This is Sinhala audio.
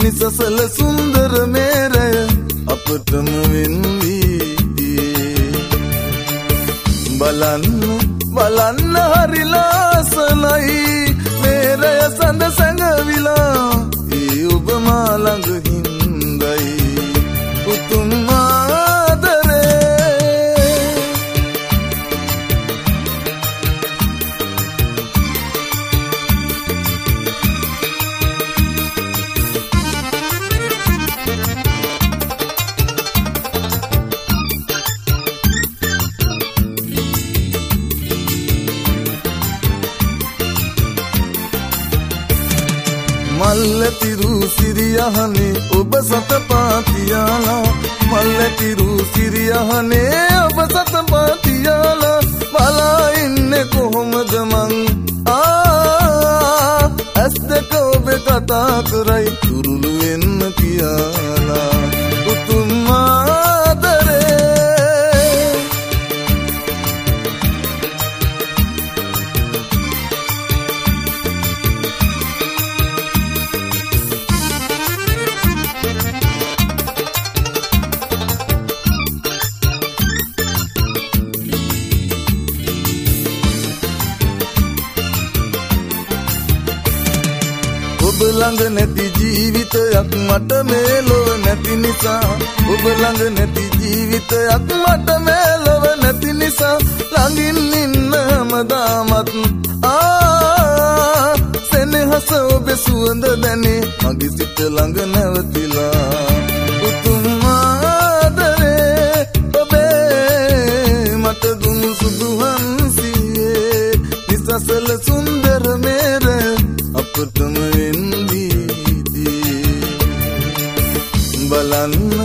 නිසසල සුන්දර මේරය අපටම වෙන්වී බලන්න හරි ලාසලයි මේරය සඳ සැඟවිලා ඒ ඔබ මා ළඟ හින්දයි උතුම් මල්ලතිරු සිරියහනේ ඔබ සත පාතියාලා මල්ලතිරු සිරියහනේ ඔබ සත පාතියාලා බලා ඉන්නේ කොහොමද මං ඇස් දෙක ඔබ කතා කරයි තුරුළු වෙන්න කියලා උතුම් ඔබ ළඟ නැති ජීවිතයක් මට මේ ලොව නැති නිසා ඔබ ළඟ නැති ජීවිතයක් මට මේ ලොව නැති නිසා ළඟින් ඉන්න හැමදාමත් සෙනෙහස ඔබේ සුවඳ දැනේ මගේ සිත ළඟ නැවතිලා උතුම් ආදරේ ඔබේ මට දුන්නු සුදු හංසියේ නිසසල සුන්දර මේර අපටම බලන්න